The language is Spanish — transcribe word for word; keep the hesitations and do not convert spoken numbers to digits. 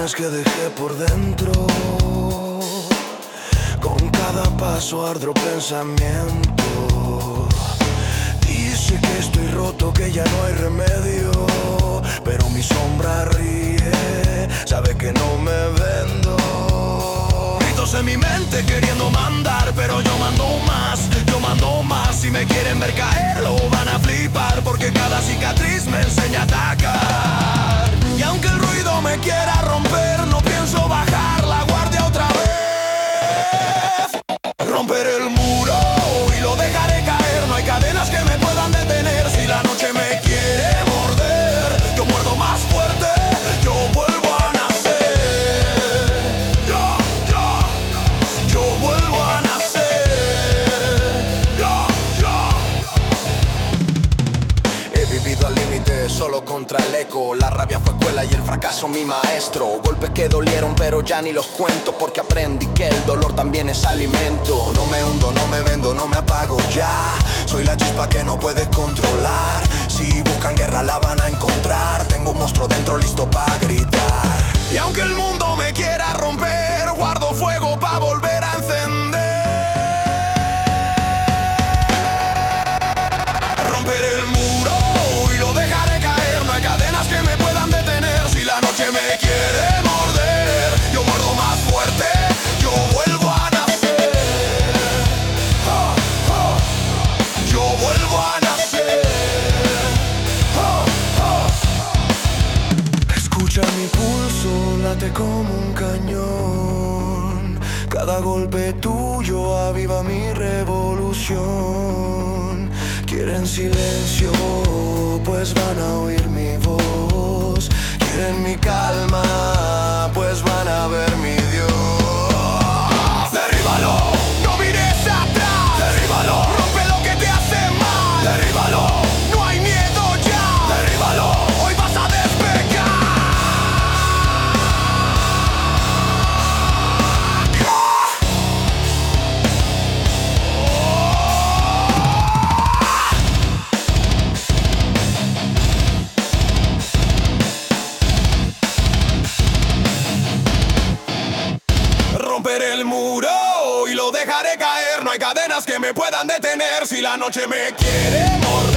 cadenas que dejé por dentro. Con cada paso ardo pensamiento. Dice que estoy roto, que ya no hay remedio, pero mi sombra ríe, sabe que no me vendo. Gritos en mi mente queriendo mandar, pero yo mando más, yo mando más. Si me quieren ver caer lo van a flipar, porque cada cicatriz me enseña a atacar. Y aunque el ruido me quiera romper, no pienso bajar la guardia otra vez. Romperé el muro y lo dejaré caer. No hay cadenas que me puedan detener. Si la noche me quiere morder, yo muerdo más fuerte, yo vuelvo a nacer. Yo, yo, yo vuelvo a nacer. Yo, yo. He vivido al límite, solo contra el eco. La rabia fue escuela y el fracaso mi maestro. Golpes que dolieron pero ya ni los cuento, porque aprendí que el dolor también es alimento. No me hundo, no me vendo, no me apago ya. Soy la chispa que no puedes controlar. Si buscan guerra la van a encontrar. Tengo un monstruo dentro listo para gritar. Y aunque el mundo me quiera romper, guardo fuego para volver a encender. Romperé el muro y lo dejaré caer. No hay cadenas que me puedan detener. Si la noche me quiere morder, yo muerdo más fuerte, yo vuelvo a nacer. Oh, oh. Yo vuelvo a nacer. Oh, oh. Escucha mi pulso, late como un cañón. Cada golpe tuyo aviva mi revolución. Quieren silencio, pues van a oír mi voz. Quieren mi calma, pues van a ver mi Dios. Derríbalo, no mires atrás. Derríbalo, rompe lo que te hace mal. Derríbalo, no hay miedo ya. Derríbalo, hoy vas a despegar. Romperé el muro y lo dejaré caer. No hay cadenas que me puedan detener. Si la noche me quiere morder,